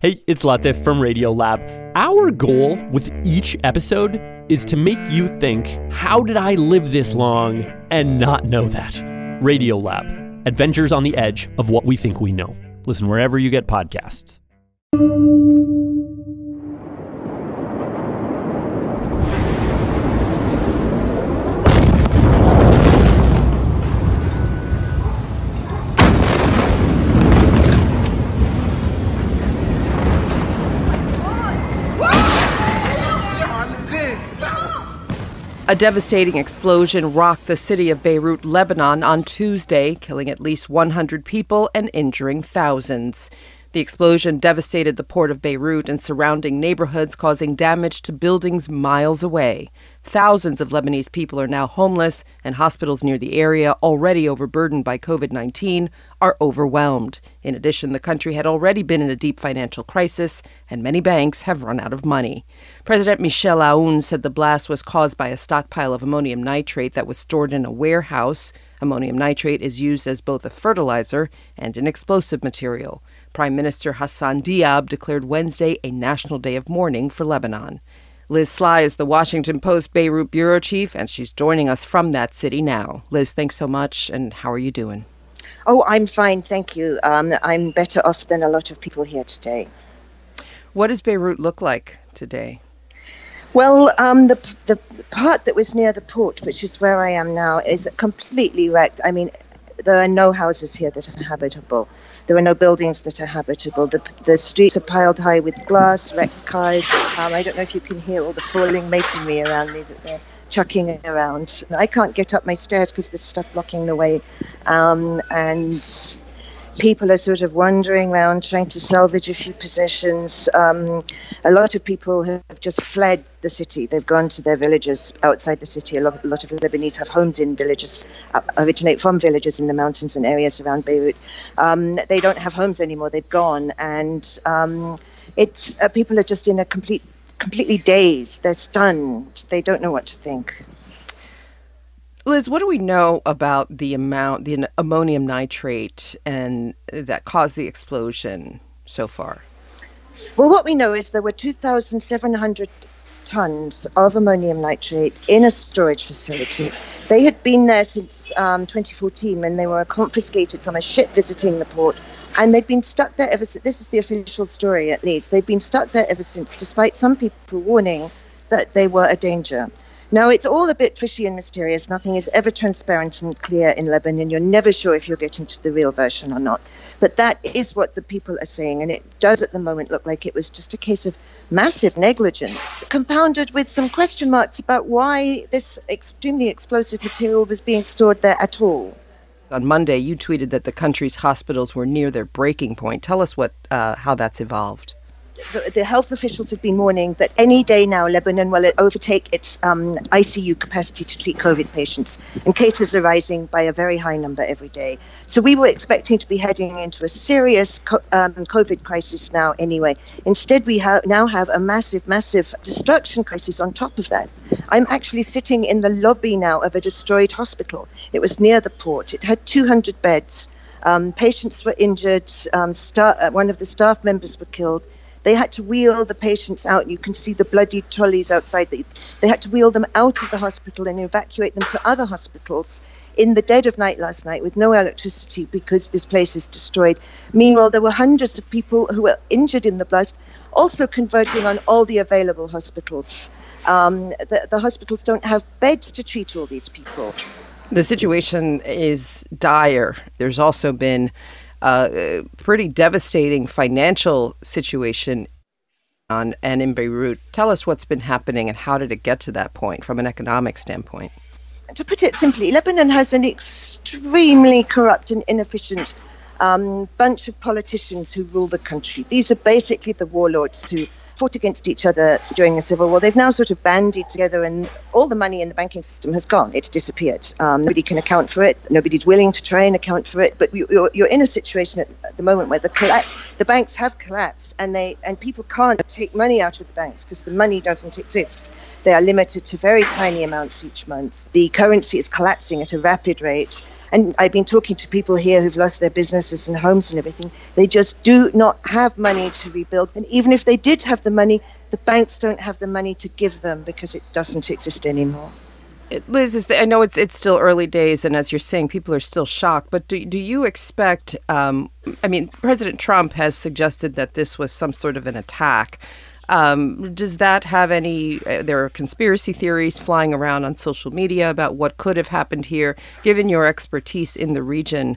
Hey, it's Latif from Radiolab. Our goal with each episode is to make you think, how did I live this long and not know that? Radiolab, adventures on the edge of what we think we know. Listen wherever you get podcasts. A devastating explosion rocked the city of Beirut, Lebanon on Tuesday, killing at least 100 people and injuring thousands. The explosion devastated the port of Beirut and surrounding neighborhoods, causing damage to buildings miles away. Thousands of Lebanese people are now homeless, and hospitals near the area, already overburdened by COVID-19, are overwhelmed. In addition, the country had already been in a deep financial crisis, and many banks have run out of money. President Michel Aoun said the blast was caused by a stockpile of ammonium nitrate that was stored in a warehouse. Ammonium nitrate is used as both a fertilizer and an explosive material. Prime Minister Hassan Diab declared Wednesday a national day of mourning for Lebanon. Liz Sly is the Washington Post Beirut bureau chief, and she's joining us from that city now. Liz, thanks so much, and how are you doing? Oh, I'm fine, thank you. I'm better off than a lot of people here today. What does Beirut look like today? Well, the part that was near the port, which is where I am now, is completely wrecked. I mean, there are no houses here that are habitable. There are no buildings that are habitable. The streets are piled high with glass, wrecked cars. I don't know if you can hear all the falling masonry around me that they're chucking around. I can't get up my stairs because there's stuff blocking the way. And people are sort of wandering around trying to salvage a few possessions. A lot of people have just fled the city. They've gone to their villages outside the city. A lot of Lebanese have homes in villages, originate from villages in the mountains and areas around Beirut. They don't have homes anymore. They've gone. And it's people are just in a completely dazed. They're stunned. They don't know what to think. Liz, what do we know about the ammonium nitrate and that caused the explosion so far? Well, what we know is there were 2,700 tons of ammonium nitrate in a storage facility. They had been there since 2014 when they were confiscated from a ship visiting the port. And they'd been stuck there ever since. This is the official story, at least. They'd been stuck there ever since, despite some people warning that they were a danger. Now, it's all a bit fishy and mysterious. Nothing is ever transparent and clear in Lebanon. You're never sure if you're getting to the real version or not. But that is what the people are saying. And it does at the moment look like it was just a case of massive negligence, compounded with some question marks about why this extremely explosive material was being stored there at all. On Monday, you tweeted that the country's hospitals were near their breaking point. Tell us how that's evolved. The health officials have been warning that any day now, Lebanon will overtake its ICU capacity to treat COVID patients, and cases are rising by a very high number every day. So we were expecting to be heading into a serious COVID crisis now anyway. Instead, we now have a massive destruction crisis on top of that. I'm actually sitting in the lobby now of a destroyed hospital. It was near the port. It had 200 beds. Patients were injured. One of the staff members were killed. They had to wheel the patients out. You can see the bloody trolleys outside. They had to wheel them out of the hospital and evacuate them to other hospitals in the dead of night last night with no electricity because this place is destroyed. Meanwhile, there were hundreds of people who were injured in the blast, also converging on all the available hospitals. The hospitals don't have beds to treat all these people. The situation is dire. There's also been a pretty devastating financial situation and in Beirut. Tell us what's been happening and how did it get to that point from an economic standpoint? To put it simply, Lebanon has an extremely corrupt and inefficient bunch of politicians who rule the country. These are basically the warlords who fought against each other during the Civil War. They've now sort of bandied together and all the money in the banking system has gone. It's disappeared. Nobody can account for it. Nobody's willing to try and account for it. But you're in a situation at the moment where the banks have collapsed and people can't take money out of the banks because the money doesn't exist. They are limited to very tiny amounts each month. The currency is collapsing at a rapid rate. And I've been talking to people here who've lost their businesses and homes and everything. They just do not have money to rebuild. And even if they did have the money, the banks don't have the money to give them because it doesn't exist anymore. Liz, I know it's still early days, and as you're saying, people are still shocked. But do you expect, President Trump has suggested that this was some sort of an attack. Does that have any, there are conspiracy theories flying around on social media about what could have happened here. Given your expertise in the region,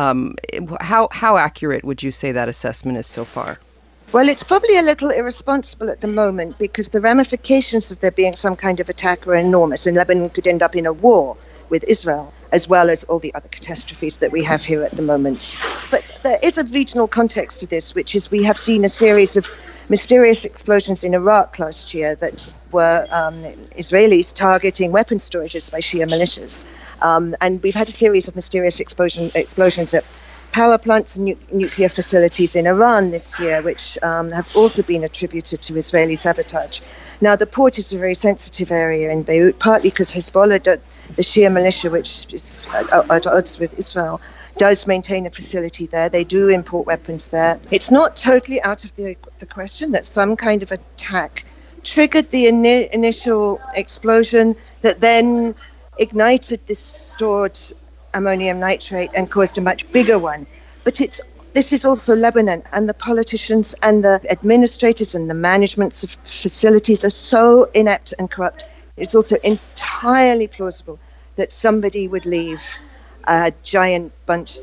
how accurate would you say that assessment is so far? Well, it's probably a little irresponsible at the moment because the ramifications of there being some kind of attack are enormous, and Lebanon could end up in a war with Israel, as well as all the other catastrophes that we have here at the moment. But there is a regional context to this, which is we have seen a series of mysterious explosions in Iraq last year that were Israelis targeting weapon storages by Shia militias. And we've had a series of mysterious explosions at power plants and nuclear facilities in Iran this year, which have also been attributed to Israeli sabotage. Now, the port is a very sensitive area in Beirut, partly because Hezbollah, the Shia militia, which is at odds with Israel, does maintain a facility there. They do import weapons there. It's not totally out of the question that some kind of attack triggered the initial explosion that then ignited this stored ammonium nitrate and caused a much bigger one. But this is also Lebanon, and the politicians and the administrators and the managements of facilities are so inept and corrupt. It's also entirely plausible that somebody would leave a giant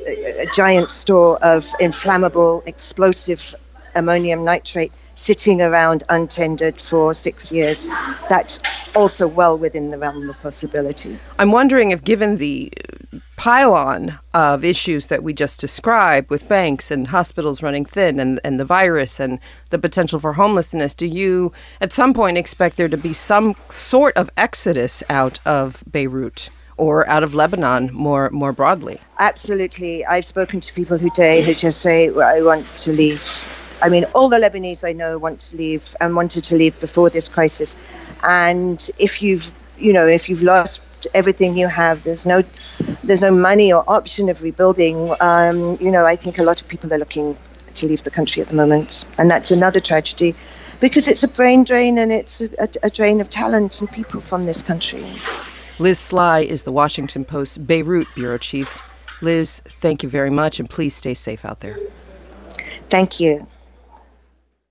store of inflammable, explosive ammonium nitrate sitting around untended for 6 years. That's also well within the realm of possibility. I'm wondering if, given the pile-on of issues that we just described with banks and hospitals running thin and the virus and the potential for homelessness, do you at some point expect there to be some sort of exodus out of Beirut or out of Lebanon more broadly? Absolutely. I've spoken to people who just say, well, I want to leave. I mean, all the Lebanese I know want to leave and wanted to leave before this crisis. And if you've lost everything you have, there's no money or option of rebuilding. I think a lot of people are looking to leave the country at the moment. And that's another tragedy because it's a brain drain and it's a drain of talent and people from this country. Liz Sly is the Washington Post Beirut bureau chief. Liz, thank you very much, and please stay safe out there. Thank you.